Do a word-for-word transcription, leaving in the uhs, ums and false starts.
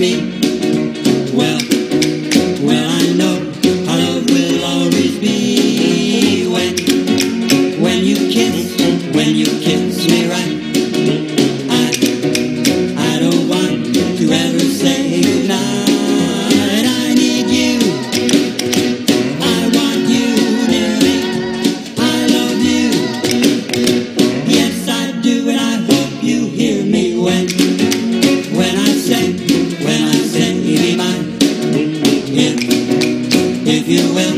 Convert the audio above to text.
me. Well, well, I know our love will always be when, when you kiss, when you kiss me right. I, I don't want to ever say goodnight. I need you. I want you near me. I love you. Yes, I do, and I hope you hear me when, when I say, when I say be mine. If, if you will.